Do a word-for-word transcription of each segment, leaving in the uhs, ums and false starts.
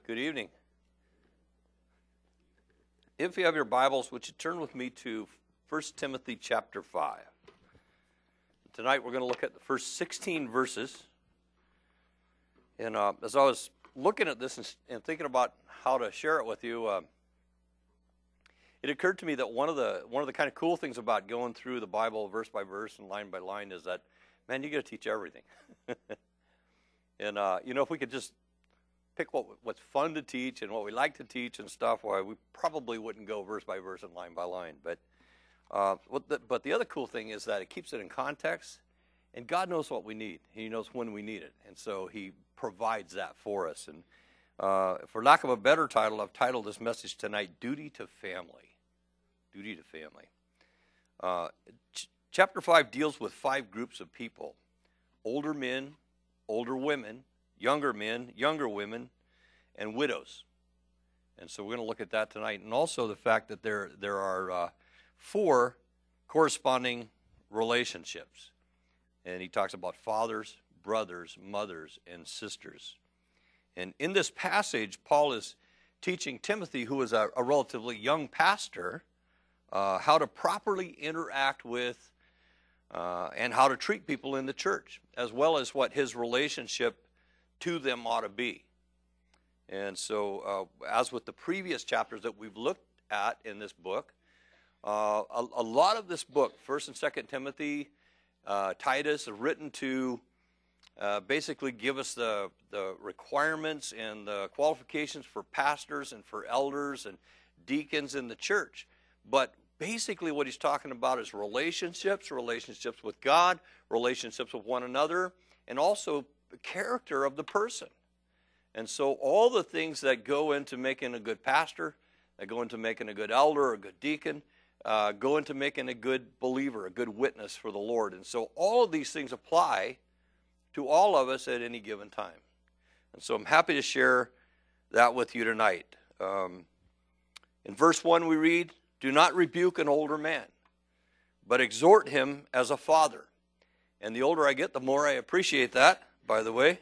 Good evening. If you have your Bibles, would you turn with me to First Timothy chapter five. Tonight we're going to look at the first sixteen verses. And uh, as I was looking at this and, and thinking about how to share it with you, uh, it occurred to me that one of the one of the kind of cool things about going through the Bible verse by verse and line by line is that, man, you got to teach everything. and uh, you know, if we could just pick what what's fun to teach and what we like to teach and stuff, why we probably wouldn't go verse by verse and line by line. But uh, what the, but the other cool thing is that it keeps it in context, and God knows what we need. He knows when we need it, and so He provides that for us. And uh, for lack of a better title, I've titled this message tonight, Duty to Family. Duty to Family. Uh, ch- chapter five deals with five groups of people: older men, older women, younger men, younger women, and widows. And so we're going to look at that tonight, and also the fact that there there are uh, four corresponding relationships. And he talks about fathers, brothers, mothers, and sisters. And in this passage, Paul is teaching Timothy, who is a, a relatively young pastor, uh, how to properly interact with uh, and how to treat people in the church, as well as what his relationship to them ought to be. And so, uh, as with the previous chapters that we've looked at in this book, uh, a, a lot of this book, First and Second Timothy, uh, Titus, are written to uh, basically give us the, the requirements and the qualifications for pastors and for elders and deacons in the church. But basically what he's talking about is relationships, relationships with God, relationships with one another, and also the character of the person. And so all the things that go into making a good pastor, that go into making a good elder or a good deacon, uh, go into making a good believer, a good witness for the Lord. And so all of these things apply to all of us at any given time. And so I'm happy to share that with you tonight. Um, in verse one we read, "Do not rebuke an older man, but exhort him as a father." And the older I get, the more I appreciate that, by the way.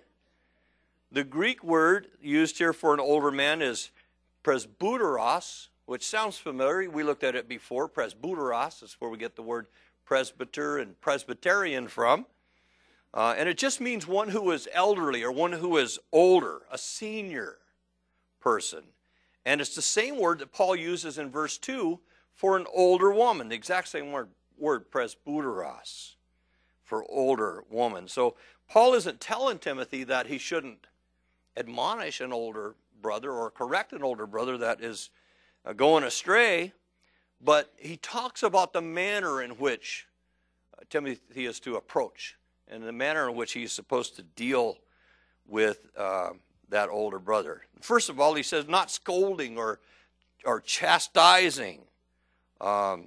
The Greek word used here for an older man is presbyteros, which sounds familiar. We looked at it before. Presbyteros is where we get the word presbyter and presbyterian from. Uh, and it just means one who is elderly or one who is older, a senior person. And it's the same word that Paul uses in verse two for an older woman, the exact same word, word presbyteros, for older woman. So Paul isn't telling Timothy that he shouldn't admonish an older brother or correct an older brother that is uh, going astray, but he talks about the manner in which uh, Timothy is to approach and the manner in which he's supposed to deal with uh, that older brother. First of all, he says not scolding or, or chastising, um,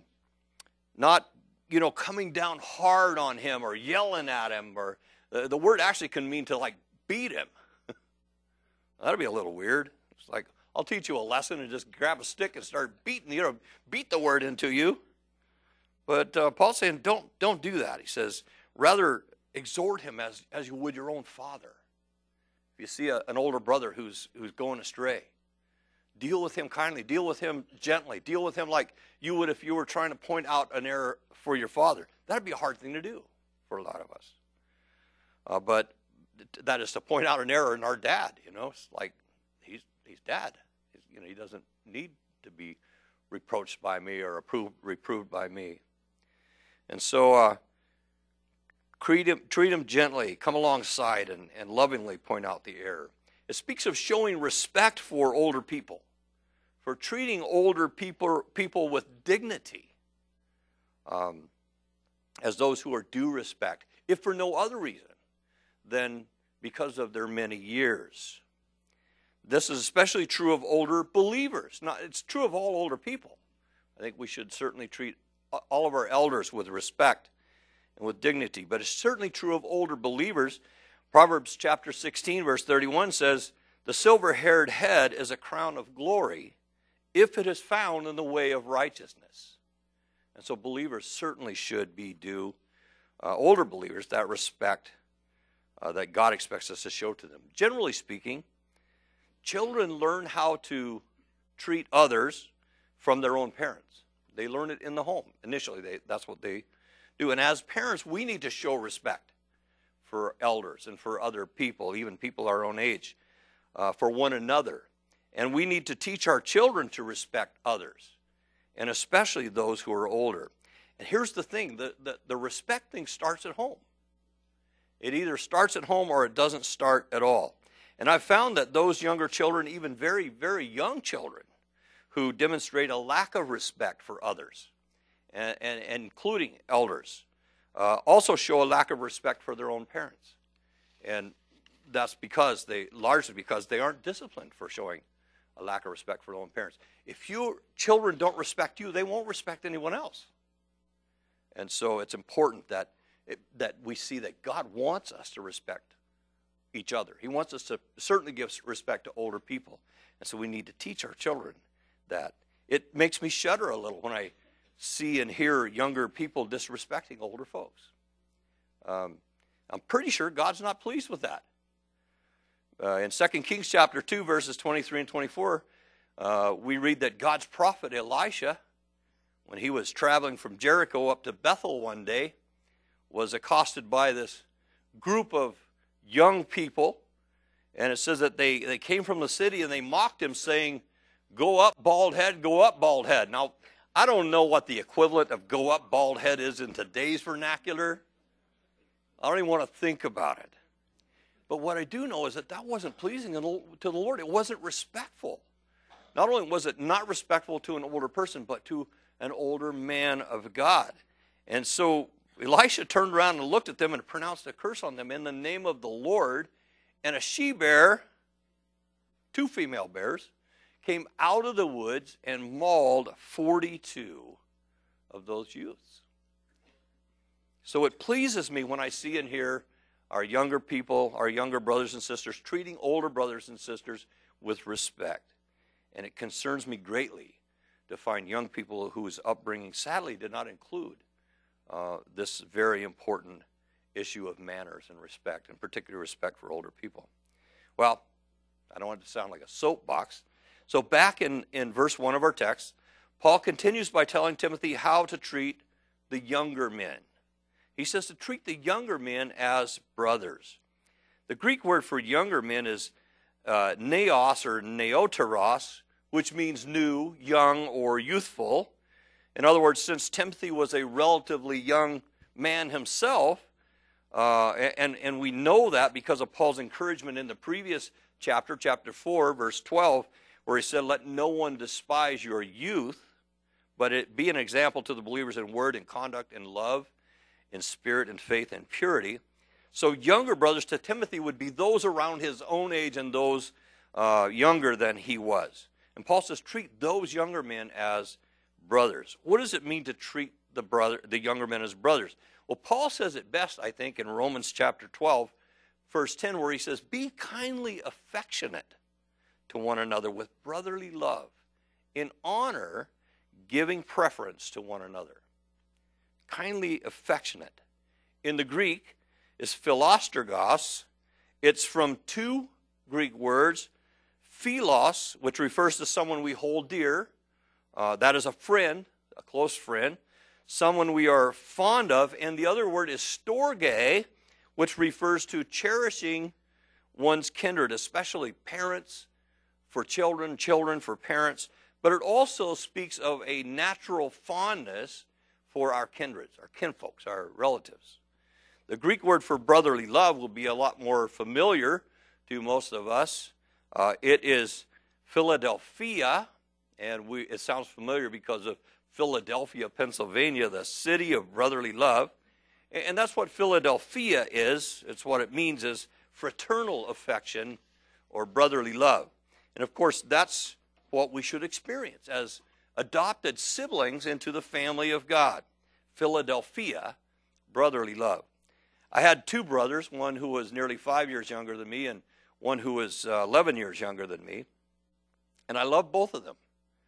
not you know, coming down hard on him or yelling at him, or uh, the word actually can mean to like beat him. That'd be a little weird. It's like, I'll teach you a lesson and just grab a stick and start beating, you know, beat the word into you. But uh, Paul's saying, don't don't do that. He says, rather exhort him as, as you would your own father. If you see a, an older brother who's who's going astray, deal with him kindly, deal with him gently, deal with him like you would if you were trying to point out an error for your father. That'd be a hard thing to do for a lot of us. Uh, but that is to point out an error in our dad, you know. It's like, he's he's dad. He's, you know, he doesn't need to be reproached by me or approved, reproved by me. And so uh, treat him, treat him gently, come alongside and, and lovingly point out the error. It speaks of showing respect for older people, for treating older people, people with dignity, um, as those who are due respect, if for no other reason than because of their many years. This is especially true of older believers. Not, it's true of all older people. I think we should certainly treat all of our elders with respect and with dignity, but it's certainly true of older believers. Proverbs chapter sixteen, verse thirty-one says, "The silver-haired head is a crown of glory if it is found in the way of righteousness." And so believers certainly should be due, uh, older believers, that respect uh, that God expects us to show to them. Generally speaking, children learn how to treat others from their own parents. They learn it in the home. Initially, they, that's what they do. And as parents, we need to show respect for elders and for other people, even people our own age, uh, for one another. And we need to teach our children to respect others, and especially those who are older. And here's the thing, the, the, the respect thing starts at home. It either starts at home or it doesn't start at all. And I've found that those younger children, even very, very young children, who demonstrate a lack of respect for others, and, and, and including elders, uh, also show a lack of respect for their own parents. And that's because they, largely because they aren't disciplined for showing a lack of respect for their own parents. If your children don't respect you, they won't respect anyone else. And so it's important that it, that we see that God wants us to respect each other. He wants us to certainly give respect to older people. And so we need to teach our children that. It makes me shudder a little when I see and hear younger people disrespecting older folks. Um, I'm pretty sure God's not pleased with that. Uh, in Second Kings chapter two, verses twenty-three and twenty-four, uh, we read that God's prophet Elisha, when he was traveling from Jericho up to Bethel one day, was accosted by this group of young people. And it says that they, they came from the city and they mocked him, saying, "Go up, bald head, go up, bald head." Now, I don't know what the equivalent of "go up, bald head" is in today's vernacular. I don't even want to think about it. But what I do know is that that wasn't pleasing to the Lord. It wasn't respectful. Not only was it not respectful to an older person, but to an older man of God. And so Elisha turned around and looked at them and pronounced a curse on them in the name of the Lord. And a she-bear, two female bears, came out of the woods and mauled forty-two of those youths. So it pleases me when I see and hear our younger people, our younger brothers and sisters, treating older brothers and sisters with respect. And it concerns me greatly to find young people whose upbringing sadly did not include uh, this very important issue of manners and respect, and particular respect for older people. Well, I don't want it to sound like a soapbox. So back in, in verse one of our text, Paul continues by telling Timothy how to treat the younger men. He says to treat the younger men as brothers. The Greek word for younger men is uh, neos or neoteros, which means new, young, or youthful. In other words, since Timothy was a relatively young man himself, uh, and, and we know that because of Paul's encouragement in the previous chapter, chapter four, verse twelve, where he said, "Let no one despise your youth, but it be an example to the believers in word and conduct and love, in spirit and faith and purity." So younger brothers to Timothy would be those around his own age and those uh, younger than he was. And Paul says, treat those younger men as brothers. What does it mean to treat the brother, the younger men as brothers? Well, Paul says it best, I think, in Romans chapter twelve, verse ten, where he says, "Be kindly affectionate to one another with brotherly love, in honor, giving preference to one another." Kindly affectionate. In the Greek is philostergos. It's from two Greek words, philos, which refers to someone we hold dear. Uh, that is a friend, a close friend, someone we are fond of. And the other word is storge, which refers to cherishing one's kindred, especially parents for children, children for parents. But it also speaks of a natural fondness for our kindreds, our kinfolks, our relatives. The Greek word for brotherly love will be a lot more familiar to most of us. Uh, it is Philadelphia, and we, it sounds familiar because of Philadelphia, Pennsylvania, the city of brotherly love. And that's what Philadelphia is. It's what it means is fraternal affection or brotherly love. And of course, that's what we should experience as adopted siblings into the family of God. Philadelphia, brotherly love. I had two brothers, one who was nearly five years younger than me and one who was uh, eleven years younger than me. And I loved both of them.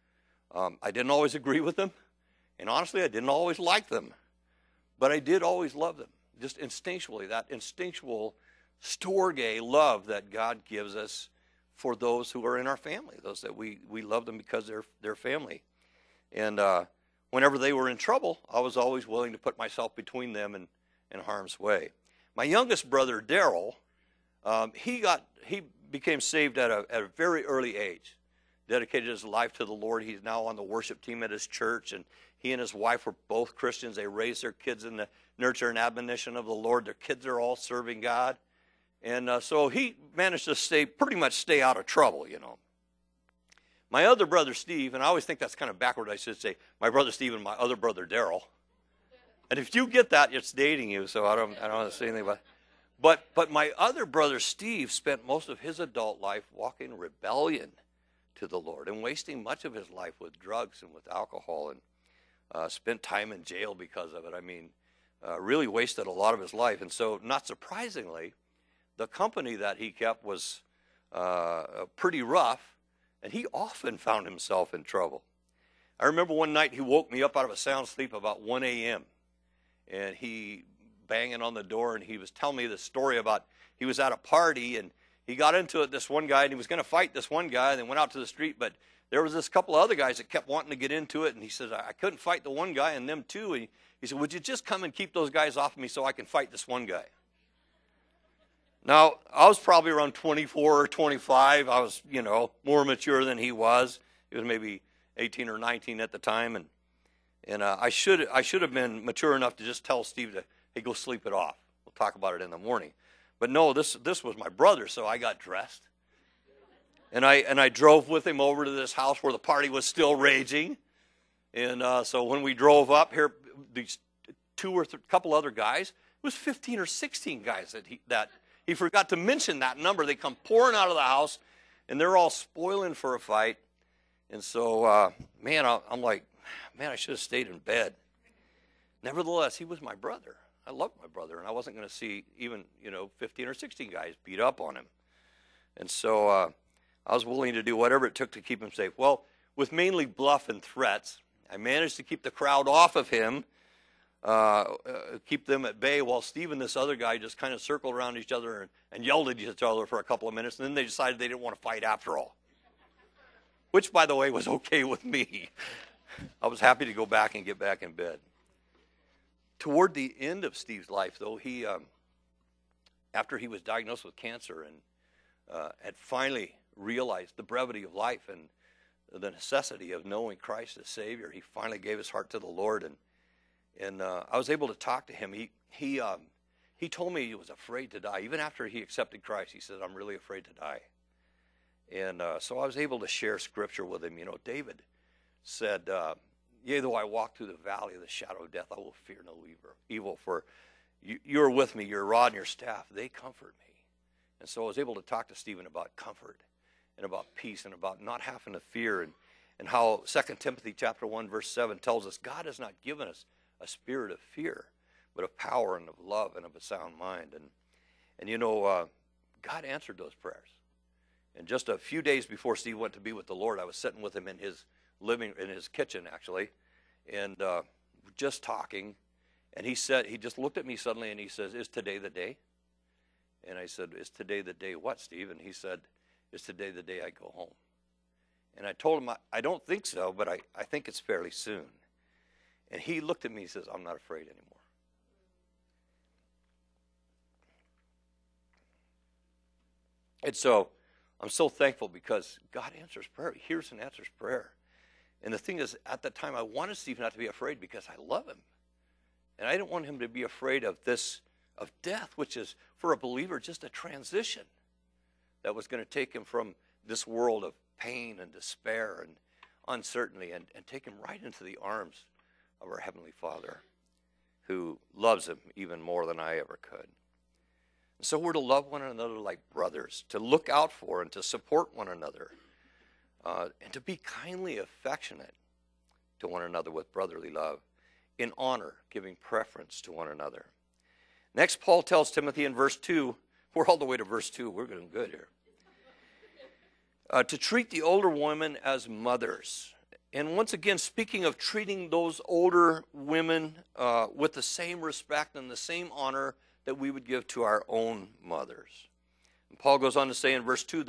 Um, I didn't always agree with them. And honestly, I didn't always like them. But I did always love them, just instinctually, that instinctual storge love that God gives us for those who are in our family, those that we, we love them because they're, they're family. And uh, whenever they were in trouble, I was always willing to put myself between them and in harm's way. My youngest brother, Daryl, um, he got he became saved at a, at a very early age, dedicated his life to the Lord. He's now on the worship team at his church, and he and his wife were both Christians. They raised their kids in the nurture and admonition of the Lord. Their kids are all serving God. And uh, so he managed to stay pretty much stay out of trouble, you know. My other brother, Steve, and I always think that's kind of backward. I should say my brother, Steve, and my other brother, Daryl. And if you get that, it's dating you, so I don't, I don't want to say anything about it. But, but my other brother, Steve, spent most of his adult life walking in rebellion to the Lord and wasting much of his life with drugs and with alcohol, and uh, spent time in jail because of it. I mean, uh, really wasted a lot of his life. And so, not surprisingly, the company that he kept was uh, pretty rough, and he often found himself in trouble. I remember one night he woke me up out of a sound sleep about one a.m., and he banging on the door, and he was telling me this story about he was at a party, and he got into it, this one guy, and he was going to fight this one guy, and they went out to the street, but there was this couple of other guys that kept wanting to get into it, and he says, I couldn't fight the one guy and them too. And he, he said, would you just come and keep those guys off of me so I can fight this one guy? Now, I was probably around twenty-four or twenty-five. I was, you know, more mature than he was. He was maybe eighteen or nineteen at the time, and and uh, I should I should have been mature enough to just tell Steve to, hey, go sleep it off. We'll talk about it in the morning. But no, this this was my brother, so I got dressed, and I and I drove with him over to this house where the party was still raging, and uh, so when we drove up here, these two or th- couple other guys, it was fifteen or sixteen guys that he that. He forgot to mention that number. They come pouring out of the house, and they're all spoiling for a fight. And so, uh, man, I'm like, man, I should have stayed in bed. Nevertheless, he was my brother. I loved my brother, and I wasn't going to see even, you know, fifteen or sixteen guys beat up on him. And so uh, I was willing to do whatever it took to keep him safe. Well, with mainly bluff and threats, I managed to keep the crowd off of him, Uh, uh, keep them at bay, while Steve and this other guy just kind of circled around each other and, and yelled at each other for a couple of minutes, and then they decided they didn't want to fight after all, which, by the way, was okay with me. I was happy to go back and get back in bed. Toward the end of Steve's life, though, he, um, after he was diagnosed with cancer and uh, had finally realized the brevity of life and the necessity of knowing Christ as Savior, he finally gave his heart to the Lord, and And uh, I was able to talk to him. He he um, he told me he was afraid to die. Even after he accepted Christ, he said, I'm really afraid to die. And uh, so I was able to share Scripture with him. You know, David said, uh, yea, though I walk through the valley of the shadow of death, I will fear no evil, for you, you're with me, your rod and your staff, they comfort me. And so I was able to talk to Stephen about comfort and about peace and about not having to fear, and, and how Second Timothy chapter one, verse seven tells us God has not given us a spirit of fear, but of power and of love and of a sound mind. And, and you know, uh, God answered those prayers. And just a few days before Steve went to be with the Lord, I was sitting with him in his living, in his kitchen, actually, and uh, just talking. And he said, he just looked at me suddenly, and he says, is today the day? And I said, is today the day what, Steve? And he said, is today the day I go home? And I told him, I, I don't think so, but I, I think it's fairly soon. And he looked at me and says, I'm not afraid anymore. And so I'm so thankful, because God answers prayer. He hears and answers prayer. And the thing is, at the time, I wanted Steve not to be afraid because I love him. And I didn't want him to be afraid of this, of death, which is, for a believer, just a transition that was going to take him from this world of pain and despair and uncertainty and, and take him right into the arms of our Heavenly Father, who loves him even more than I ever could. And so we're to love one another like brothers, to look out for and to support one another, uh, and to be kindly affectionate to one another with brotherly love, in honor, giving preference to one another. Next, Paul tells Timothy in verse two, we're all the way to verse two, we're doing good here, uh, to treat the older women as mothers. And once again, speaking of treating those older women uh, with the same respect and the same honor that we would give to our own mothers. And Paul goes on to say in verse two that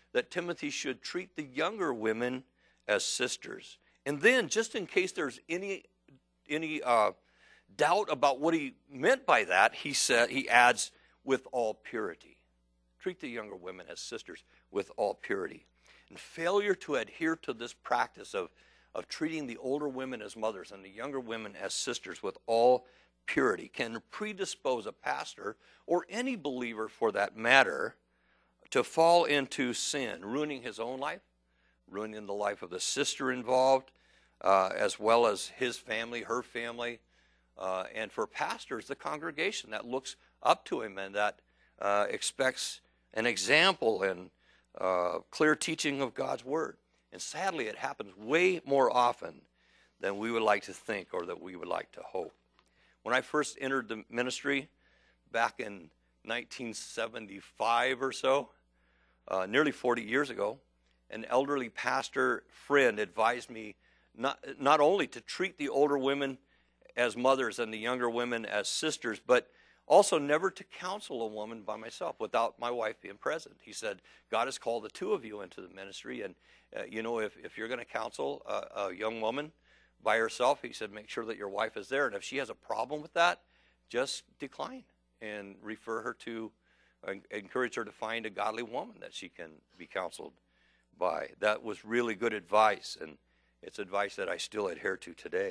that Timothy should treat the younger women as sisters. And then, just in case there's any any uh, doubt about what he meant by that, he said he adds, with all purity. Treat the younger women as sisters with all purity. And failure to adhere to this practice of, of treating the older women as mothers and the younger women as sisters with all purity can predispose a pastor, or any believer for that matter, to fall into sin, ruining his own life, ruining the life of the sister involved, uh, as well as his family, her family, uh, and for pastors, the congregation that looks up to him and that uh, expects an example and uh, clear teaching of God's Word. And sadly, it happens way more often than we would like to think or that we would like to hope. When I first entered the ministry back in nineteen seventy-five or so, uh, nearly forty years ago, an elderly pastor friend advised me not, not only to treat the older women as mothers and the younger women as sisters, but also never to counsel a woman by myself without my wife being present. He said, God has called the two of you into the ministry, and uh, you know, if, if you're going to counsel a, a young woman by herself, he said, make sure that your wife is there, and if she has a problem with that, just decline and refer her to, uh, encourage her to find a godly woman that she can be counseled by. That was really good advice, and it's advice that I still adhere to today.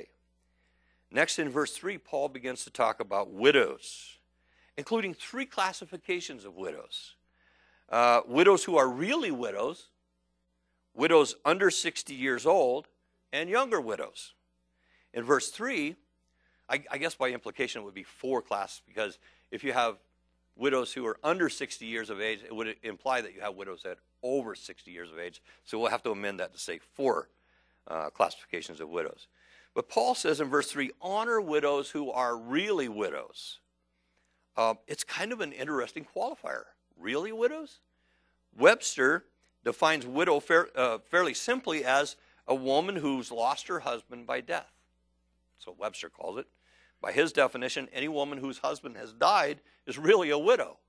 Next, in verse three, Paul begins to talk about widows, including three classifications of widows. Uh, widows who are really widows, widows under sixty years old, and younger widows. In verse three, I, I guess by implication it would be four classes, because if you have widows who are under sixty years of age, it would imply that you have widows that are over sixty years of age. So we'll have to amend that to say four uh, classifications of widows. But Paul says in verse three, honor widows who are really widows. Uh, it's kind of an interesting qualifier. Really widows? Webster defines widow fair, uh, fairly simply as a woman who's lost her husband by death. So Webster calls it. By his definition, any woman whose husband has died is really a widow.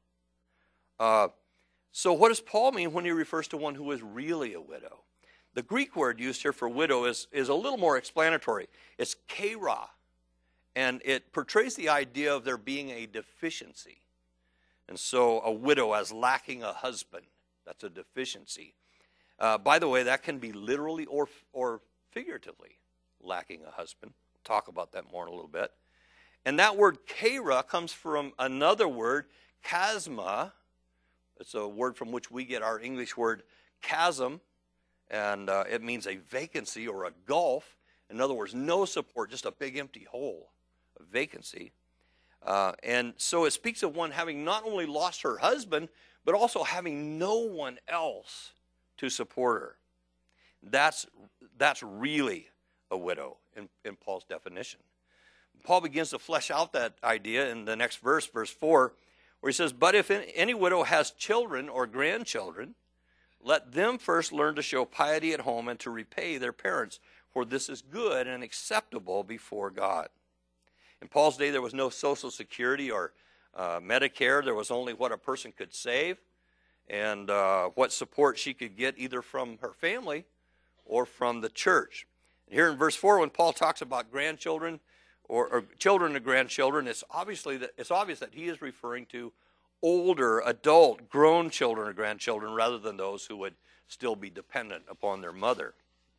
Uh, so what does Paul mean when he refers to one who is really a widow? The Greek word used here for widow is, is a little more explanatory. It's kera, and it portrays the idea of there being a deficiency. And so a widow as lacking a husband, that's a deficiency. Uh, by the way, that can be literally or, or figuratively lacking a husband. We'll talk about that more in a little bit. And that word kera comes from another word, chasma. It's a word from which we get our English word chasm. And uh, it means a vacancy or a gulf. In other words, no support, just a big empty hole, a vacancy. Uh, and so it speaks of one having not only lost her husband, but also having no one else to support her. That's, that's really a widow in, in Paul's definition. Paul begins to flesh out that idea in the next verse, verse four, where he says, but if any widow has children or grandchildren, let them first learn to show piety at home and to repay their parents, for this is good and acceptable before God. In Paul's day, there was no Social Security or uh, Medicare. There was only what a person could save and uh, what support she could get either from her family or from the church. And here in verse four, when Paul talks about grandchildren or, or children and grandchildren, it's obviously that it's obvious that he is referring to older, adult, grown children or grandchildren rather than those who would still be dependent upon their mother.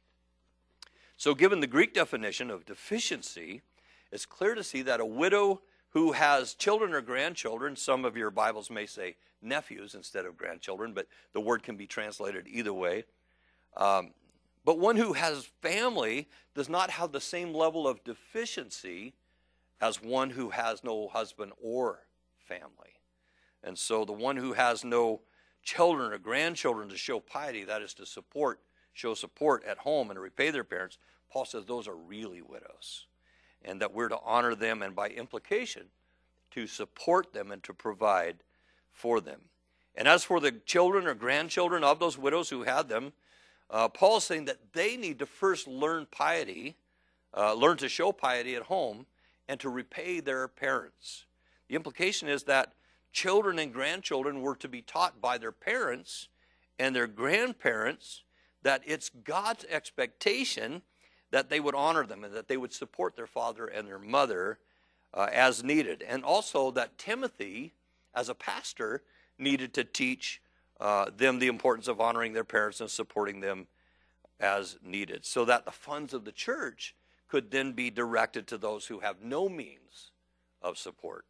So given the Greek definition of deficiency, it's clear to see that a widow who has children or grandchildren, some of your Bibles may say nephews instead of grandchildren, but the word can be translated either way. Um, but one who has family does not have the same level of deficiency as one who has no husband or family. And so the one who has no children or grandchildren to show piety, that is to support, show support at home and to repay their parents, Paul says those are really widows. And that we're to honor them and by implication to support them and to provide for them. And as for the children or grandchildren of those widows who had them, uh, Paul is saying that they need to first learn piety, uh, learn to show piety at home and to repay their parents. The implication is that children and grandchildren were to be taught by their parents and their grandparents, that it's God's expectation that they would honor them and that they would support their father and their mother uh, as needed. And also that Timothy, as a pastor, needed to teach uh, them the importance of honoring their parents and supporting them as needed, so that the funds of the church could then be directed to those who have no means of support.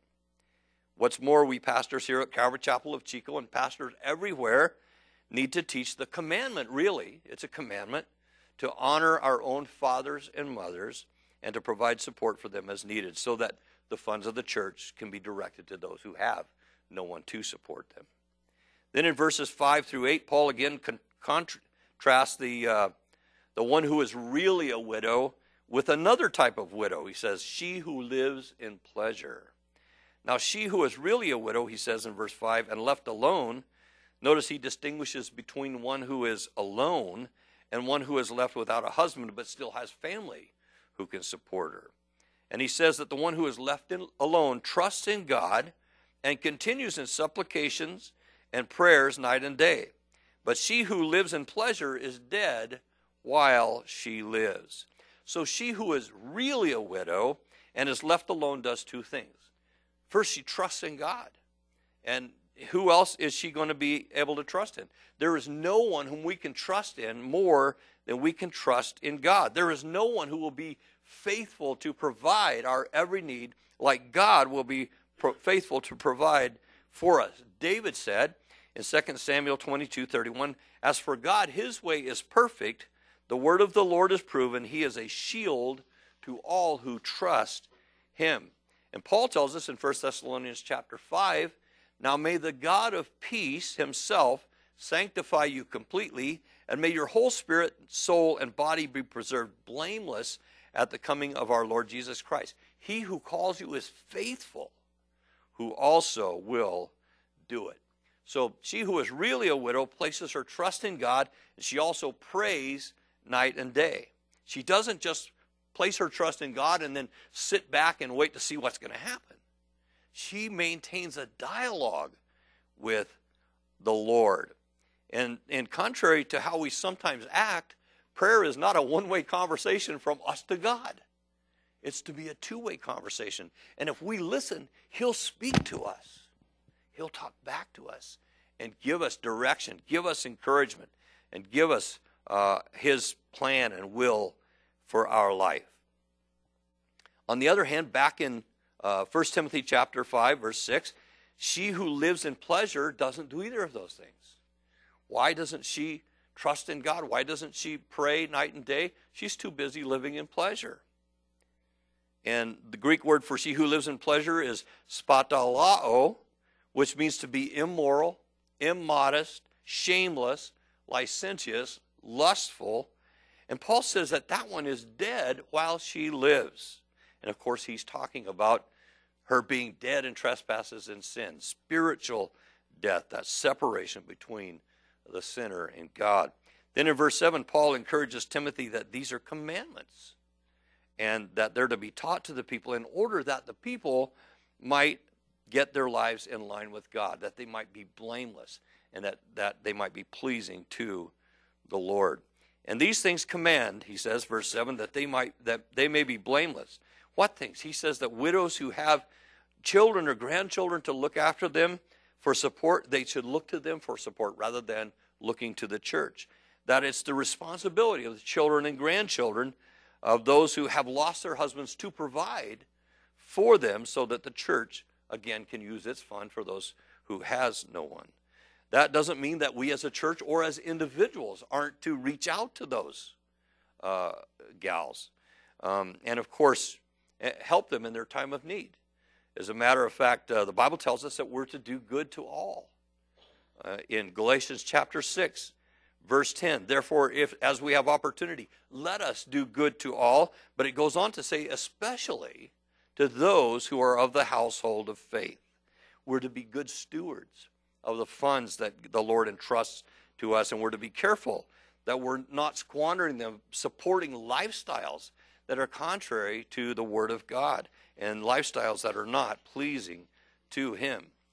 What's more, we pastors here at Calvary Chapel of Chico and pastors everywhere need to teach the commandment, really. It's a commandment to honor our own fathers and mothers and to provide support for them as needed, so that the funds of the church can be directed to those who have no one to support them. Then in verses five through eight, Paul again con- contrasts the, uh, the one who is really a widow with another type of widow. He says, she who lives in pleasure. Now, she who is really a widow, he says in verse five, and left alone, notice he distinguishes between one who is alone and one who is left without a husband but still has family who can support her. And he says that the one who is left in, alone trusts in God and continues in supplications and prayers night and day. But she who lives in pleasure is dead while she lives. So she who is really a widow and is left alone does two things. First, she trusts in God. And who else is she going to be able to trust in? There is no one whom we can trust in more than we can trust in God. There is no one who will be faithful to provide our every need like God will be pro- faithful to provide for us. David said in Second Samuel twenty-two thirty-one, as for God, his way is perfect. The word of the Lord is proven. He is a shield to all who trust him. And Paul tells us in First Thessalonians chapter five, now may the God of peace himself sanctify you completely, and may your whole spirit, soul, and body be preserved blameless at the coming of our Lord Jesus Christ. He who calls you is faithful, who also will do it. So she who is really a widow places her trust in God, and she also prays night and day. She doesn't just place her trust in God and then sit back and wait to see what's going to happen. She maintains a dialogue with the Lord. And, and contrary to how we sometimes act, prayer is not a one-way conversation from us to God. It's to be a two-way conversation. And if we listen, he'll speak to us. He'll talk back to us and give us direction, give us encouragement, and give us uh, his plan and will for our life. On the other hand, back in uh, First Timothy chapter five, verse six, she who lives in pleasure doesn't do either of those things. Why doesn't she trust in God? Why doesn't she pray night and day? She's too busy living in pleasure. And the Greek word for she who lives in pleasure is spatalao, which means to be immoral, immodest, shameless, licentious, lustful. And Paul says that that one is dead while she lives. And of course, he's talking about her being dead in trespasses and sins, spiritual death, that separation between the sinner and God. Then in verse seven, Paul encourages Timothy that these are commandments and that they're to be taught to the people in order that the people might get their lives in line with God, that they might be blameless and that, that they might be pleasing to the Lord. And these things command, he says, verse seven, that they might that they may be blameless. What things? He says that widows who have children or grandchildren to look after them for support, they should look to them for support rather than looking to the church. That it's the responsibility of the children and grandchildren of those who have lost their husbands to provide for them so that the church, again, can use its fund for those who has no one. That doesn't mean that we as a church or as individuals aren't to reach out to those uh, gals. Um, and, of course, help them in their time of need. As a matter of fact, uh, the Bible tells us that we're to do good to all. Uh, in Galatians chapter six, verse ten, therefore, if as we have opportunity, let us do good to all. But it goes on to say, especially to those who are of the household of faith. We're to be good stewards of the funds that the Lord entrusts to us, and we're to be careful that we're not squandering them supporting lifestyles that are contrary to the Word of God and lifestyles that are not pleasing to Him.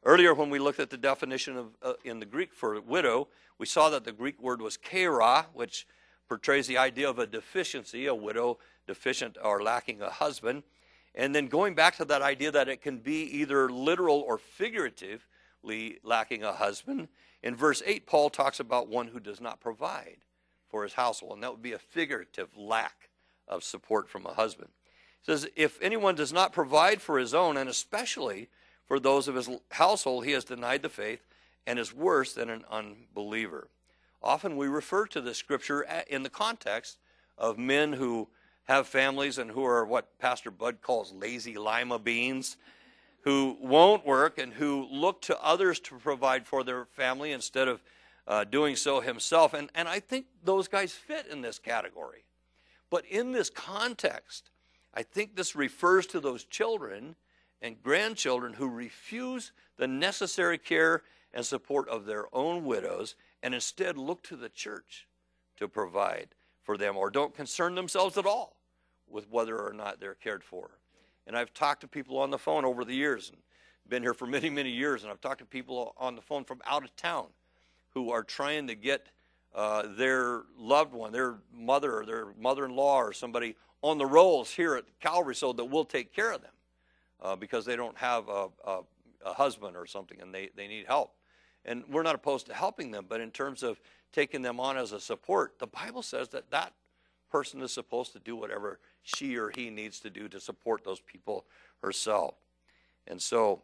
Earlier, when we looked at the definition of uh, in the Greek for widow, we saw that the Greek word was kera, which portrays the idea of a deficiency, a widow deficient or lacking a husband. And then going back to that idea that it can be either literal or figuratively lacking a husband, in verse eight, Paul talks about one who does not provide for his household, and that would be a figurative lack of support from a husband. He says, if anyone does not provide for his own, and especially for those of his household, he has denied the faith and is worse than an unbeliever. Often we refer to this scripture in the context of men who have families and who are what Pastor Bud calls lazy lima beans, who won't work and who look to others to provide for their family instead of uh, doing so himself. And, and I think those guys fit in this category. But in this context, I think this refers to those children and grandchildren who refuse the necessary care and support of their own widows and instead look to the church to provide for them, or don't concern themselves at all with whether or not they're cared for. And I've talked to people on the phone over the years, and been here for many, many years, and I've talked to people on the phone from out of town who are trying to get uh, their loved one, their mother or their mother-in-law or somebody on the rolls here at Calvary so that we'll take care of them uh, because they don't have a, a, a husband or something and they, they need help. And we're not opposed to helping them, but in terms of taking them on as a support, the Bible says that that person is supposed to do whatever she or he needs to do to support those people herself. And so,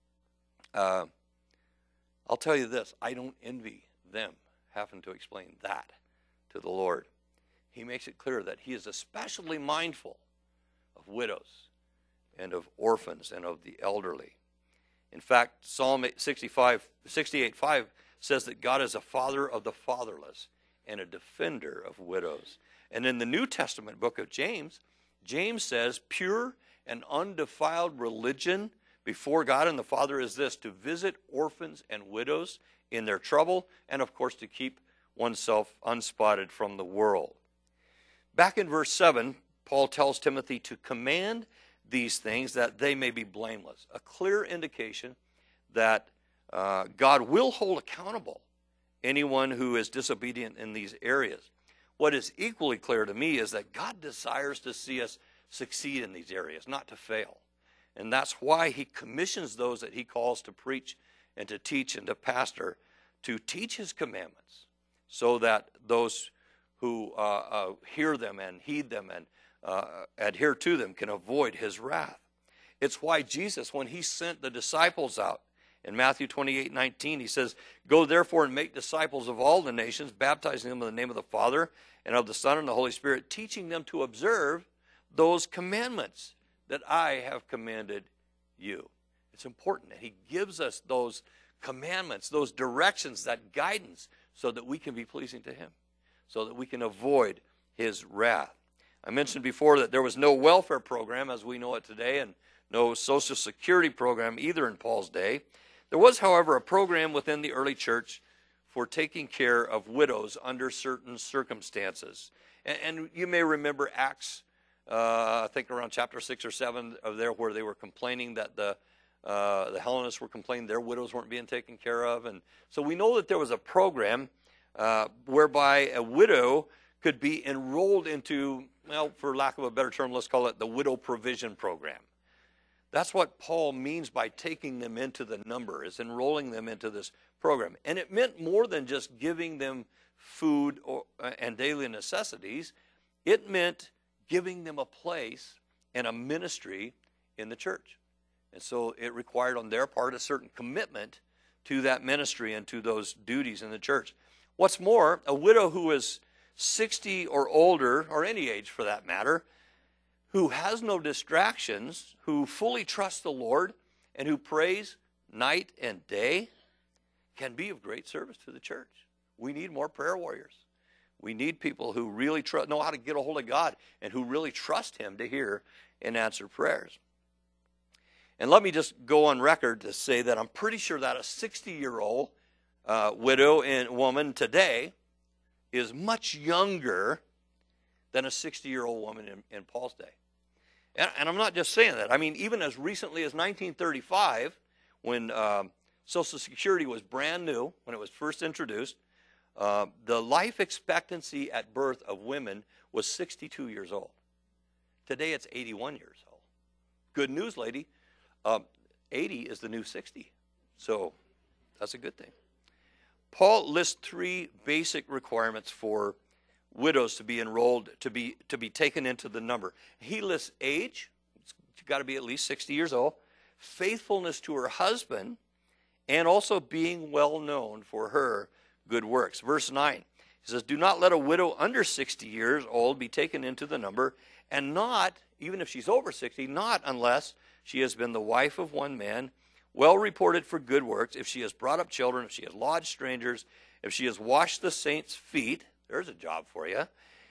uh, I'll tell you this, I don't envy them having to explain that to the Lord. He makes it clear that he is especially mindful of widows and of orphans and of the elderly. In fact, Psalm sixty-five, sixty-eight five says that God is a father of the fatherless and a defender of widows. And in the New Testament book of James, James says, pure and undefiled religion before God and the Father is this, to visit orphans and widows in their trouble, and of course to keep oneself unspotted from the world. Back in verse seven, Paul tells Timothy to command these things that they may be blameless. A clear indication that uh, God will hold accountable anyone who is disobedient in these areas. What is equally clear to me is that God desires to see us succeed in these areas, not to fail. And that's why he commissions those that he calls to preach and to teach and to pastor to teach his commandments so that those who uh, uh, hear them and heed them and uh, adhere to them can avoid his wrath. It's why Jesus, when he sent the disciples out in Matthew twenty-eight nineteen, he says, go therefore and make disciples of all the nations, baptizing them in the name of the Father and of the Son and the Holy Spirit, teaching them to observe those commandments that I have commanded you. It's important that he gives us those commandments, those directions, that guidance, so that we can be pleasing to him, so that we can avoid his wrath. I mentioned before that there was no welfare program as we know it today, and no Social Security program either in Paul's day. There was, however, a program within the early church for taking care of widows under certain circumstances. And, and you may remember Acts, uh, I think around chapter six or seven of there, where they were complaining that the uh, the Hellenists were complaining their widows weren't being taken care of. And so we know that there was a program uh, whereby a widow could be enrolled into, well, for lack of a better term, let's call it the widow provision program. That's what Paul means by taking them into the number, is enrolling them into this program. And it meant more than just giving them food or, uh, and daily necessities. It meant giving them a place and a ministry in the church. And so it required on their part a certain commitment to that ministry and to those duties in the church. What's more, a widow who is sixty or older, or any age for that matter, who has no distractions, who fully trusts the Lord, and who prays night and day, can be of great service to the church. We need more prayer warriors. We need people who really tr- know how to get a hold of God and who really trust him to hear and answer prayers. And let me just go on record to say that I'm pretty sure that a sixty-year-old uh, widow and woman today is much younger than a sixty-year-old woman in, in Paul's day. And, and I'm not just saying that. I mean, even as recently as nineteen thirty-five, when um, Social Security was brand new when it was first introduced. Uh, the life expectancy at birth of women was sixty-two years old. Today it's eighty-one years old. Good news, lady. Uh, eighty is the new sixty. So that's a good thing. Paul lists three basic requirements for widows to be enrolled, to be to be taken into the number. He lists age. It's got to be at least sixty years old. Faithfulness to her husband, and also being well known for her good works. Verse nine, he says, do not let a widow under sixty years old be taken into the number, and not, even if she's over sixty, not unless she has been the wife of one man, well reported for good works, if she has brought up children, if she has lodged strangers, if she has washed the saints' feet, there's a job for you,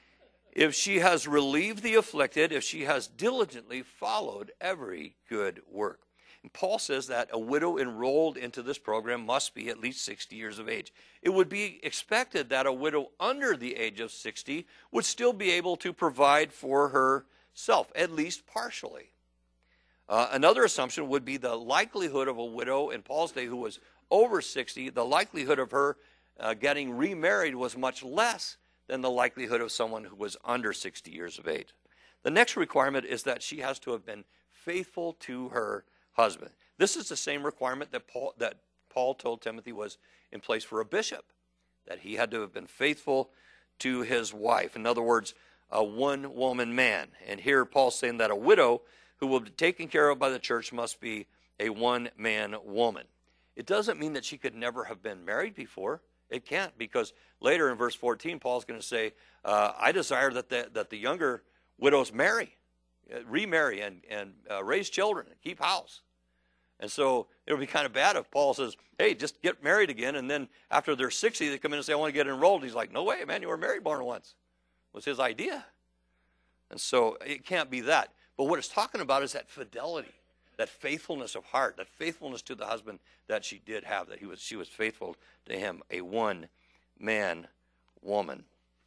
if she has relieved the afflicted, if she has diligently followed every good work. And Paul says that a widow enrolled into this program must be at least sixty years of age. It would be expected that a widow under the age of sixty would still be able to provide for herself, at least partially. Uh, another assumption would be the likelihood of a widow in Paul's day who was over sixty, the likelihood of her uh, getting remarried was much less than the likelihood of someone who was under sixty years of age. The next requirement is that she has to have been faithful to her husband. This is the same requirement that Paul, that Paul told Timothy was in place for a bishop, that he had to have been faithful to his wife. In other words, a one-woman man. And here Paul's saying that a widow who will be taken care of by the church must be a one-man woman. It doesn't mean that she could never have been married before. It can't, because later in verse fourteen, Paul's going to say, uh, I desire that the, that the younger widows marry, uh, remarry, and, and uh, raise children, and keep house. And so it would be kind of bad if Paul says, hey, just get married again, and then after they're sixty, they come in and say, I want to get enrolled. He's like, no way, man, you were married born once. Was his idea. And so it can't be that. But what it's talking about is that fidelity, that faithfulness of heart, that faithfulness to the husband that she did have, that he was, she was faithful to him, a one-man woman.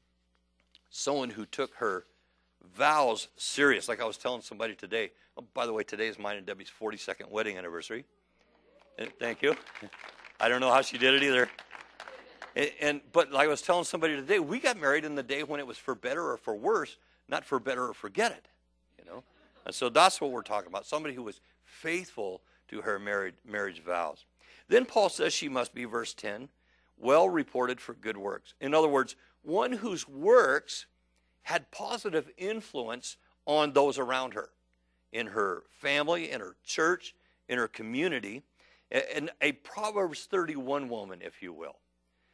Someone who took her vows serious, like I was telling somebody today. Oh, by the way, today is mine and Debbie's forty-second wedding anniversary. And thank you. I don't know how she did it either. And, and but like I was telling somebody today, we got married in the day when it was for better or for worse, not for better or forget it. You know, and so that's what we're talking about. Somebody who was faithful to her married marriage vows. Then Paul says she must be, verse ten, well reported for good works. In other words, one whose works had positive influence on those around her, in her family, in her church, in her community, and a Proverbs thirty-one woman, if you will.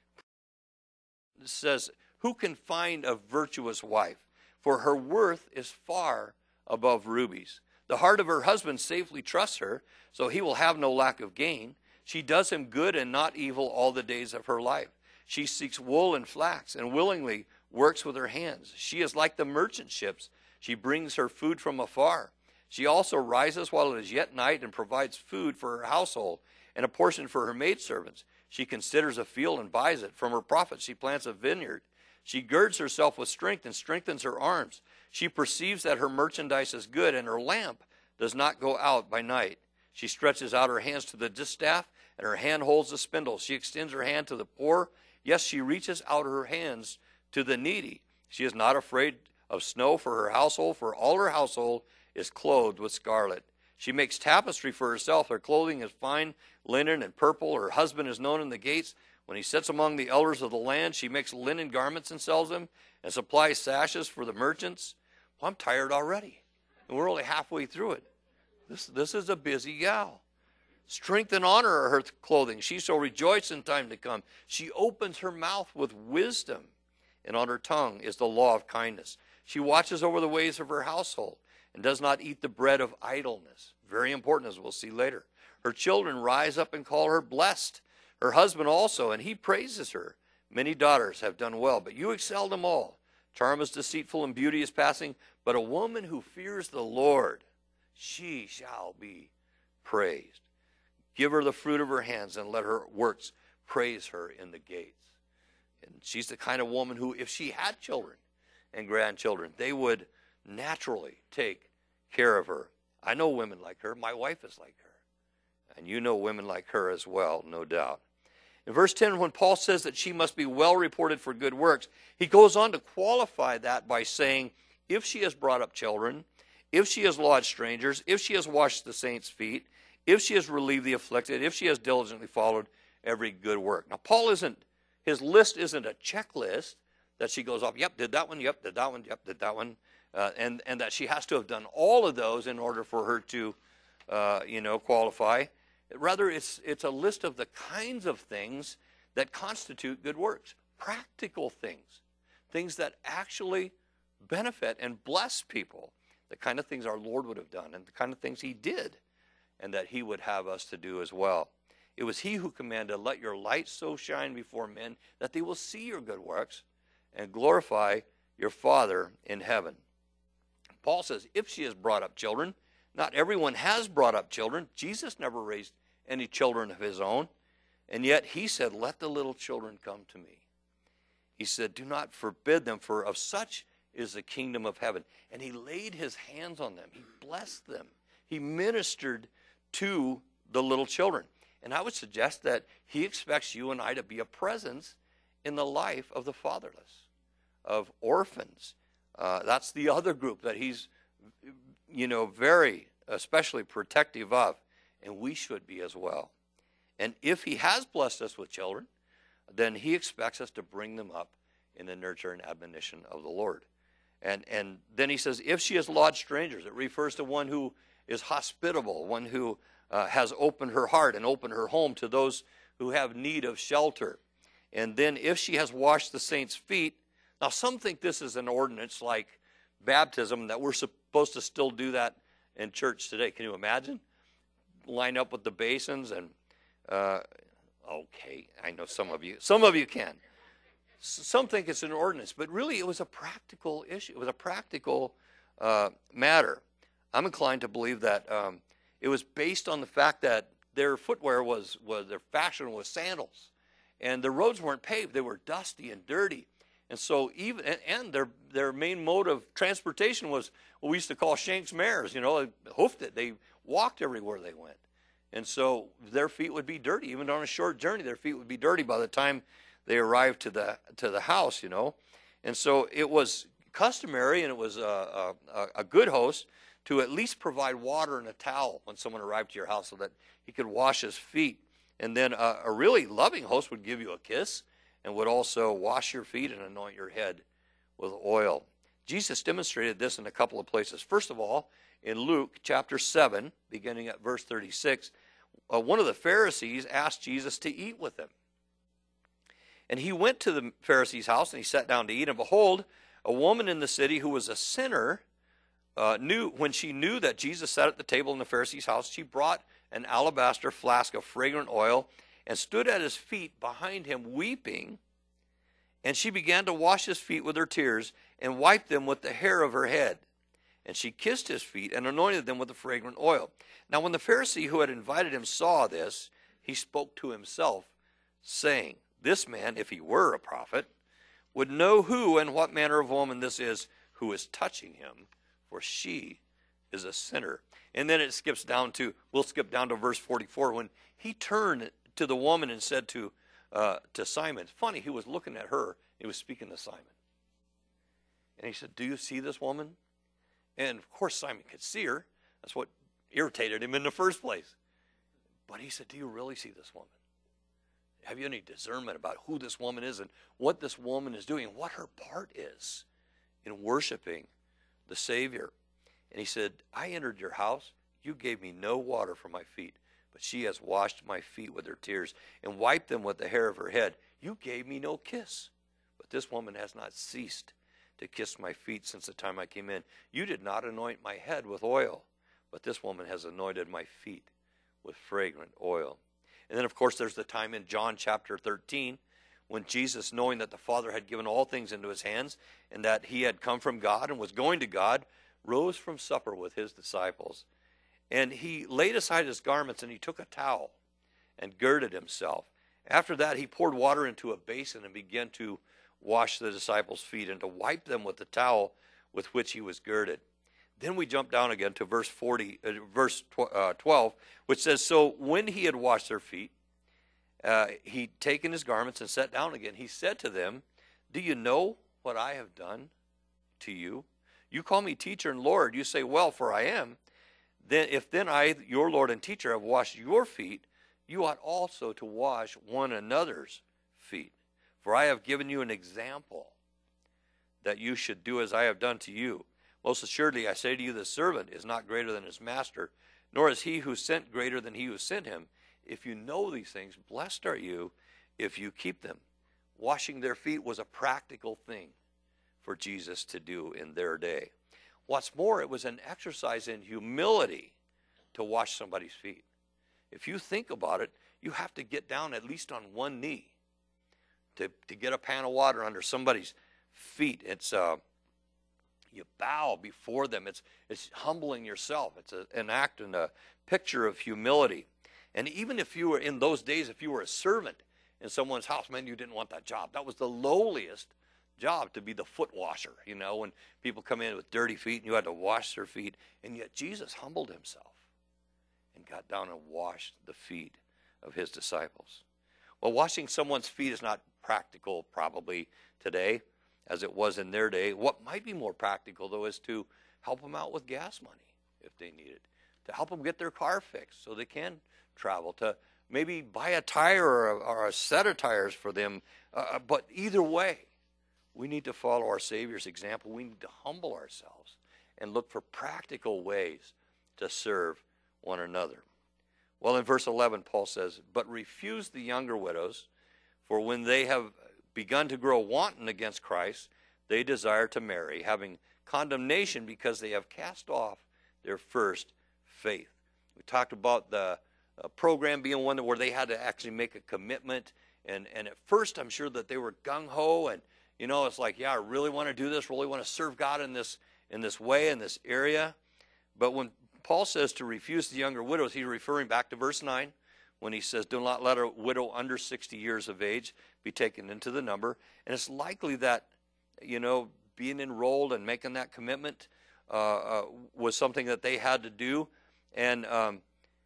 It says, who can find a virtuous wife? For her worth is far above rubies. The heart of her husband safely trusts her, so he will have no lack of gain. She does him good and not evil all the days of her life. She seeks wool and flax and willingly works with her hands. She is like the merchant ships. She brings her food from afar. She also rises while it is yet night and provides food for her household and a portion for her maidservants. She considers a field and buys it. From her profits she plants a vineyard. She girds herself with strength and strengthens her arms. She perceives that her merchandise is good, and her lamp does not go out by night. She stretches out her hands to the distaff, and her hand holds the spindle. She extends her hand to the poor. Yes, she reaches out her hands to the needy. She is not afraid of snow for her household, for all her household is clothed with scarlet. She makes tapestry for herself. Her clothing is fine linen and purple. Her husband is known in the gates. When he sits among the elders of the land, she makes linen garments and sells them, and supplies sashes for the merchants. Well, I'm tired already, and we're only halfway through it. This, this is a busy gal. Strength and honor are her clothing. She shall rejoice in time to come. She opens her mouth with wisdom, and on her tongue is the law of kindness. She watches over the ways of her household and does not eat the bread of idleness. Very important, as we'll see later. Her children rise up and call her blessed. Her husband also, and he praises her. Many daughters have done well, but you excel them all. Charm is deceitful and beauty is passing, but a woman who fears the Lord, she shall be praised. Give her the fruit of her hands and let her works praise her in the gates. And she's the kind of woman who, if she had children and grandchildren, they would naturally take care of her. I know women like her. My wife is like her. And you know women like her as well, no doubt. In verse ten, when Paul says that she must be well reported for good works, he goes on to qualify that by saying, if she has brought up children, if she has lodged strangers, if she has washed the saints' feet, if she has relieved the afflicted, if she has diligently followed every good work. Now, Paul isn't, his list isn't a checklist that she goes off, yep, did that one, yep, did that one, yep, did that one, uh, and, and that she has to have done all of those in order for her to, uh, you know, qualify. Rather, it's, it's a list of the kinds of things that constitute good works, practical things, things that actually benefit and bless people, the kind of things our Lord would have done and the kind of things he did and that he would have us to do as well. It was he who commanded, let your light so shine before men that they will see your good works and glorify your Father in heaven. Paul says, if she has brought up children, not everyone has brought up children. Jesus never raised any children of his own. And yet he said, let the little children come to me. He said, do not forbid them, for of such is the kingdom of heaven. And he laid his hands on them. He blessed them. He ministered to the little children. And I would suggest that he expects you and I to be a presence in the life of the fatherless, of orphans. Uh, that's the other group that he's, you know, very especially protective of. And we should be as well. And if he has blessed us with children, then he expects us to bring them up in the nurture and admonition of the Lord. And and then he says, if she has lodged strangers, it refers to one who is hospitable, one who uh, has opened her heart and opened her home to those who have need of shelter. And then if she has washed the saints' feet, now some think this is an ordinance like baptism, that we're supposed to still do that in church today. Can you imagine? Line up with the basins and, uh, okay, I know some of you, some of you can. Some think it's an ordinance, but really it was a practical issue. It was a practical uh, matter. I'm inclined to believe that um, it was based on the fact that their footwear was, was, their fashion was sandals. And the roads weren't paved. They were dusty and dirty. And so even, and, and their their main mode of transportation was what we used to call Shanks mares. You know, they hoofed it. They walked everywhere they went. And so their feet would be dirty. Even on a short journey, their feet would be dirty by the time they arrived to the to the house, you know. And so it was customary, and it was a, a, a good host to at least provide water and a towel when someone arrived to your house so that he could wash his feet. And then a, a really loving host would give you a kiss and would also wash your feet and anoint your head with oil. Jesus demonstrated this in a couple of places. First of all, in Luke chapter seven, beginning at verse thirty-six, uh, one of the Pharisees asked Jesus to eat with him. And he went to the Pharisee's house, and he sat down to eat. And behold, a woman in the city who was a sinner, uh, knew when she knew that Jesus sat at the table in the Pharisee's house, she brought an alabaster flask of fragrant oil and stood at his feet behind him weeping. And she began to wash his feet with her tears and wiped them with the hair of her head. And she kissed his feet and anointed them with the fragrant oil. Now when the Pharisee who had invited him saw this, he spoke to himself, saying, this man, if he were a prophet, would know who and what manner of woman this is who is touching him, for she is a sinner. And then it skips down to, we'll skip down to verse forty-four, when he turned to the woman and said to uh, to Simon, it's funny, he was looking at her, he was speaking to Simon. And he said, do you see this woman? And of course Simon could see her. That's what irritated him in the first place. But he said, do you really see this woman? Have you any discernment about who this woman is and what this woman is doing and what her part is in worshiping the Savior? And he said, I entered your house. You gave me no water for my feet, but she has washed my feet with her tears and wiped them with the hair of her head. You gave me no kiss, but this woman has not ceased to kiss my feet since the time I came in. You did not anoint my head with oil, but this woman has anointed my feet with fragrant oil. And then, of course, there's the time in John chapter thirteen when Jesus, knowing that the Father had given all things into his hands and that he had come from God and was going to God, rose from supper with his disciples. And he laid aside his garments and he took a towel and girded himself. After that, he poured water into a basin and began to wash the disciples' feet and to wipe them with the towel with which he was girded. Then we jump down again to verse forty, uh, verse tw- uh, twelve, which says, "So when he had washed their feet, uh, he'd taken his garments and sat down again. He said to them, 'Do you know what I have done to you? You call me teacher and Lord. You say, well, for I am. Then, if then I, your Lord and teacher, have washed your feet, you ought also to wash one another's feet. For I have given you an example that you should do as I have done to you. Most assuredly, I say to you, the servant is not greater than his master, nor is he who sent greater than he who sent him. If you know these things, blessed are you if you keep them.'" Washing their feet was a practical thing for Jesus to do in their day. What's more, it was an exercise in humility to wash somebody's feet. If you think about it, you have to get down at least on one knee to, to get a pan of water under somebody's feet. It's uh, you bow before them. It's it's humbling yourself. It's a, an act and a picture of humility. And even if you were in those days, if you were a servant in someone's house, man, you didn't want that job. That was the lowliest job, to be the foot washer, you know, when people come in with dirty feet and you had to wash their feet. And yet Jesus humbled himself and got down and washed the feet of his disciples. Well, washing someone's feet is not practical probably today as it was in their day. What might be more practical, though, is to help them out with gas money if they need it, to help them get their car fixed so they can travel, to maybe buy a tire or a, or a set of tires for them. Uh, but either way, we need to follow our Savior's example. We need to humble ourselves and look for practical ways to serve one another. Well, in verse eleven, Paul says, "But refuse the younger widows, for when they have begun to grow wanton against Christ, they desire to marry, having condemnation because they have cast off their first faith." We talked about the uh, program being one where they had to actually make a commitment. And, and at first, I'm sure that they were gung-ho, and, you know, it's like, yeah, I really want to do this, really want to serve God in this in this way, in this area. But when Paul says to refuse the younger widows, he's referring back to verse nine, when he says, "Do not let a widow under sixty years of age be taken into the number." And it's likely that, you know, being enrolled and making that commitment uh, uh, was something that they had to do. And um,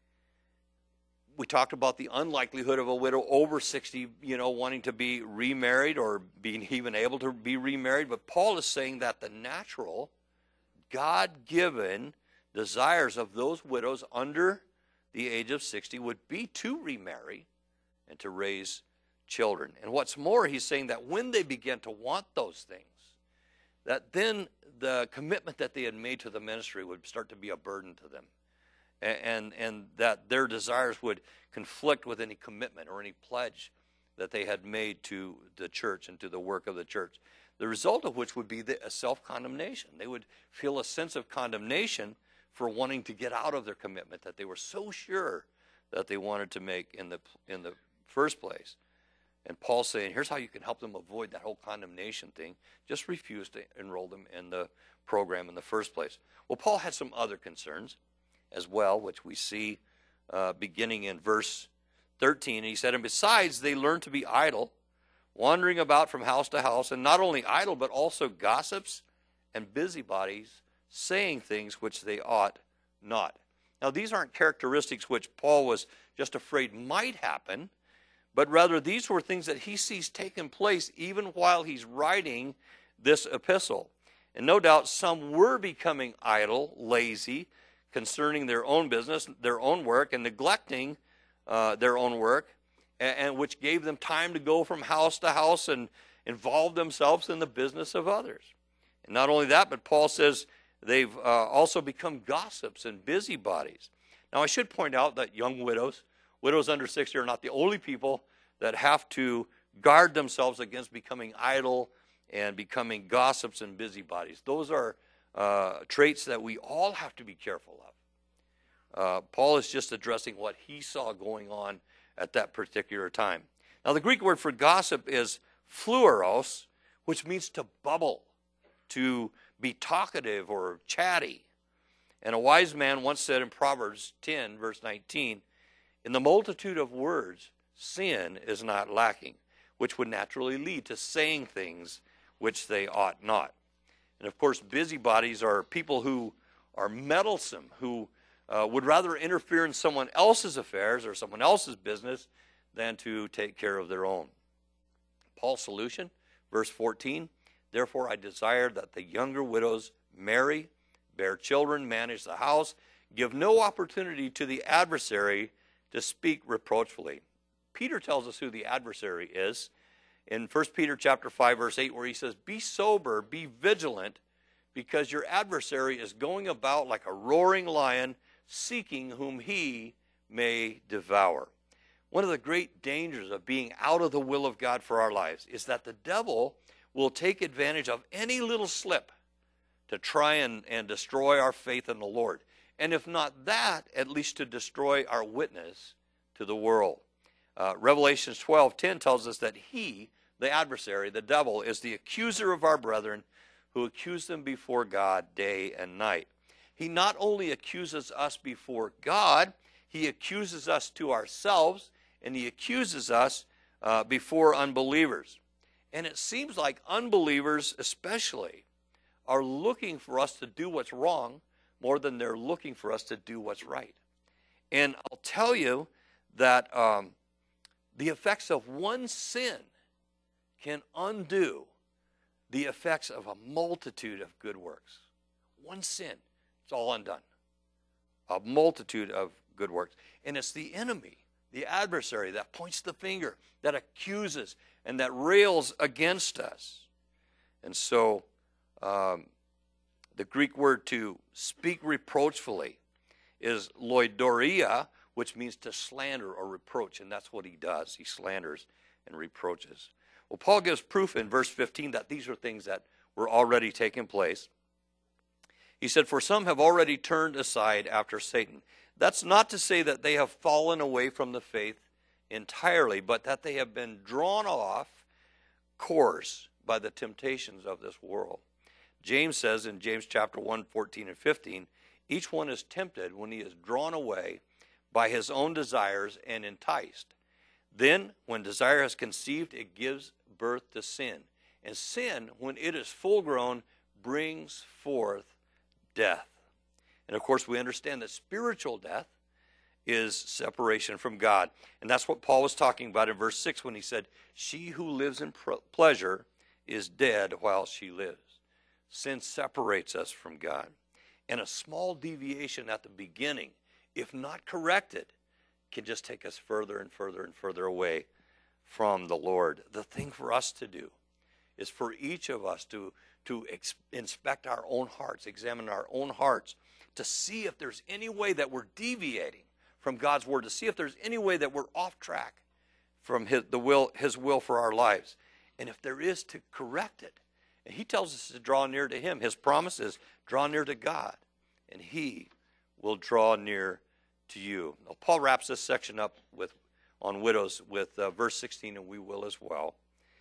we talked about the unlikelihood of a widow over sixty, you know, wanting to be remarried or being even able to be remarried. But Paul is saying that the natural, God-given desires of those widows under the age of sixty would be to remarry and to raise children. And what's more, he's saying that when they begin to want those things, that then the commitment that they had made to the ministry would start to be a burden to them. And, and, and that their desires would conflict with any commitment or any pledge that they had made to the church and to the work of the church. The result of which would be the, a self-condemnation. They would feel a sense of condemnation for wanting to get out of their commitment that they were so sure that they wanted to make in the in the first place. And Paul's saying, here's how you can help them avoid that whole condemnation thing. Just refuse to enroll them in the program in the first place. Well, Paul had some other concerns as well, which we see uh, beginning in verse thirteen. He said, "And besides, they learn to be idle, wandering about from house to house, and not only idle, but also gossips and busybodies, saying things which they ought not." Now, these aren't characteristics which Paul was just afraid might happen, but rather these were things that he sees taking place even while he's writing this epistle. And no doubt some were becoming idle, lazy, concerning their own business, their own work, and neglecting uh, their own work, and, and which gave them time to go from house to house and involve themselves in the business of others. And not only that, but Paul says they've uh, also become gossips and busybodies. Now, I should point out that young widows, widows under sixty, are not the only people that have to guard themselves against becoming idle and becoming gossips and busybodies. Those are uh, traits that we all have to be careful of. Uh, Paul is just addressing what he saw going on at that particular time. Now, the Greek word for gossip is phlueros, which means to bubble, to be talkative or chatty. And a wise man once said in Proverbs ten, verse nineteen, "In the multitude of words, sin is not lacking," which would naturally lead to saying things which they ought not. And of course, busybodies are people who are meddlesome, who uh, would rather interfere in someone else's affairs or someone else's business than to take care of their own. Paul's solution, verse fourteen, therefore I desire that the younger widows marry, bear children, manage the house, give no opportunity to the adversary to speak reproachfully. Peter tells us who the adversary is in First Peter chapter five, verse eight, where he says, be sober, be vigilant, because your adversary is going about like a roaring lion, seeking whom he may devour. One of the great dangers of being out of the will of God for our lives is that the devil will take advantage of any little slip to try and, and destroy our faith in the Lord. And if not that, at least to destroy our witness to the world. Uh, Revelation twelve ten tells us that he, the adversary, the devil, is the accuser of our brethren, who accuse them before God day and night. He not only accuses us before God, he accuses us to ourselves, and he accuses us uh, before unbelievers. And it seems like unbelievers especially are looking for us to do what's wrong more than they're looking for us to do what's right. And I'll tell you that um, the effects of one sin can undo the effects of a multitude of good works. One sin, it's all undone. A multitude of good works. And it's the enemy, the adversary, that points the finger, that accuses, and that rails against us. And so, um, the Greek word to speak reproachfully is loidoria, which means to slander or reproach, and that's what he does. He slanders and reproaches. Well, Paul gives proof in verse fifteen that these are things that were already taking place. He said, for some have already turned aside after Satan. That's not to say that they have fallen away from the faith entirely, but that they have been drawn off course by the temptations of this world. James says in James chapter one, fourteen and fifteen, each one is tempted when he is drawn away by his own desires and enticed. Then, when desire has conceived, it gives birth to sin. And sin, when it is full grown, brings forth death. And of course, we understand that spiritual death is separation from God. And that's what Paul was talking about in verse six when he said, she who lives in pleasure is dead while she lives. Sin separates us from God. And a small deviation at the beginning, if not corrected, can just take us further and further and further away from the Lord. The thing for us to do is for each of us to, to ex- inspect our own hearts, examine our own hearts, to see if there's any way that we're deviating from God's word, to see if there's any way that we're off track from his, the will, his will for our lives. And if there is, to correct it. And he tells us to draw near to him. His promise is, draw near to God, and he will draw near to you. Now, Paul wraps this section up with on widows with uh, verse sixteen, and we will as well.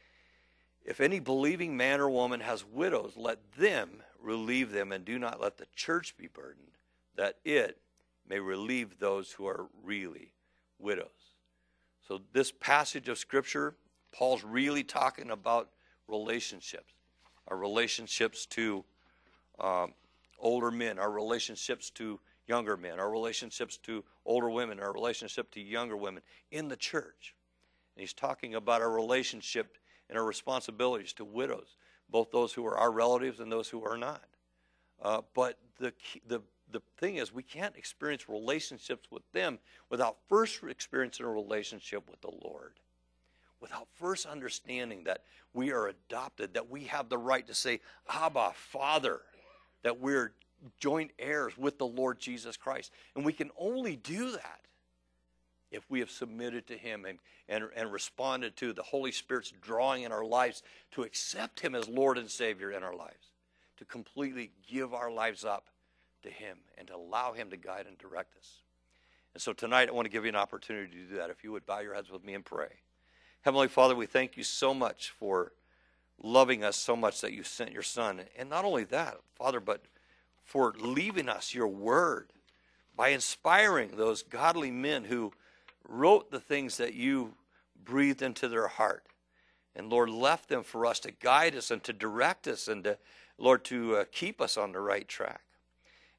If any believing man or woman has widows, let them relieve them, and do not let the church be burdened, that it may relieve those who are really widows. So this passage of Scripture, Paul's really talking about relationships. Our relationships to um, older men, our relationships to younger men, our relationships to older women, our relationship to younger women in the church. And he's talking about our relationship and our responsibilities to widows, both those who are our relatives and those who are not. Uh, but the, the, the thing is, we can't experience relationships with them without first experiencing a relationship with the Lord. Without first understanding that we are adopted, that we have the right to say, Abba, Father, that we're joint heirs with the Lord Jesus Christ. And we can only do that if we have submitted to him and, and, and responded to the Holy Spirit's drawing in our lives to accept him as Lord and Savior in our lives, to completely give our lives up to him and to allow him to guide and direct us. And so tonight I want to give you an opportunity to do that. If you would bow your heads with me and pray. Heavenly Father, we thank you so much for loving us so much that you sent your Son. And not only that, Father, but for leaving us your word by inspiring those godly men who wrote the things that you breathed into their heart. And Lord, left them for us to guide us and to direct us and to, Lord, to uh, keep us on the right track.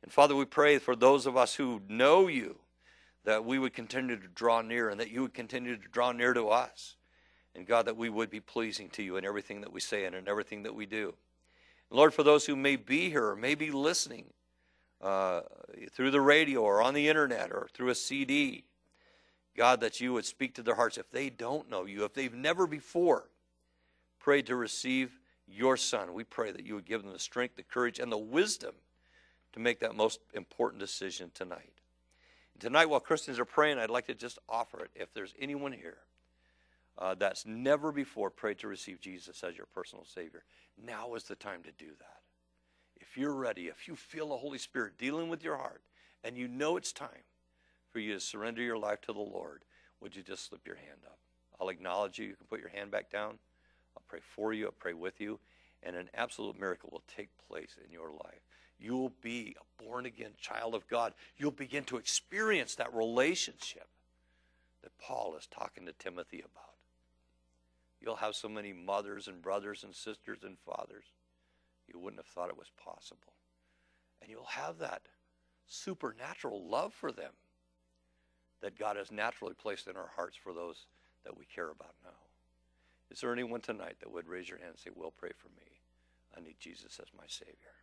And Father, we pray for those of us who know you, that we would continue to draw near and that you would continue to draw near to us. And God, that we would be pleasing to you in everything that we say and in everything that we do. And Lord, for those who may be here or may be listening uh, through the radio or on the internet or through a C D, God, that you would speak to their hearts. If they don't know you, if they've never before prayed to receive your Son, we pray that you would give them the strength, the courage, and the wisdom to make that most important decision tonight. And tonight, while Christians are praying, I'd like to just offer it. If there's anyone here uh, that's never before prayed to receive Jesus as your personal Savior, now is the time to do that. If you're ready, if you feel the Holy Spirit dealing with your heart, and you know it's time for you to surrender your life to the Lord, would you just slip your hand up? I'll acknowledge you. You can put your hand back down. I'll pray for you. I'll pray with you. And an absolute miracle will take place in your life. You will be a born-again child of God. You'll begin to experience that relationship that Paul is talking to Timothy about. You'll have so many mothers and brothers and sisters and fathers, you wouldn't have thought it was possible. And you'll have that supernatural love for them that God has naturally placed in our hearts for those that we care about now. Is there anyone tonight that would raise your hand and say, "Will, pray for me. I need Jesus as my Savior"?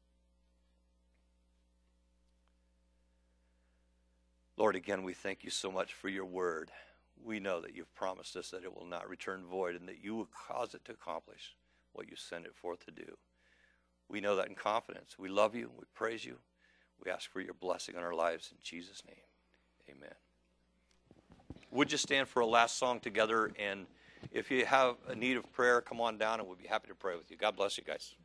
Lord, again, we thank you so much for your word. We know that you've promised us that it will not return void and that you will cause it to accomplish what you sent it forth to do. We know that in confidence. We love you. We praise you. We ask for your blessing on our lives in Jesus' name. Amen. Would you stand for a last song together? And if you have a need of prayer, come on down and we'll be happy to pray with you. God bless you guys.